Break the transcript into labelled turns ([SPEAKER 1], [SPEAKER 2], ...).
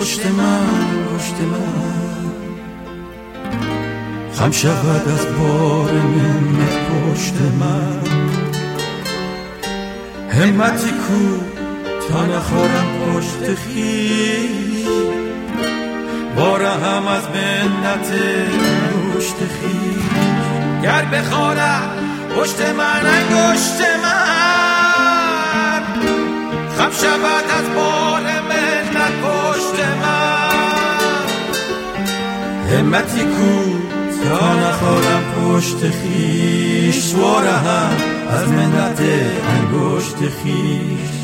[SPEAKER 1] پشت من خم شود از بار منت پشت من. همتی کو تا نخورم پشت خیش، باره هم از منت پشت خیش. گر بخوارم پشت من انگشت من، خم شود از بار منت پشت من. همتی کو تا نخورم پشت خیش، باره هم از منت انگشت خیش.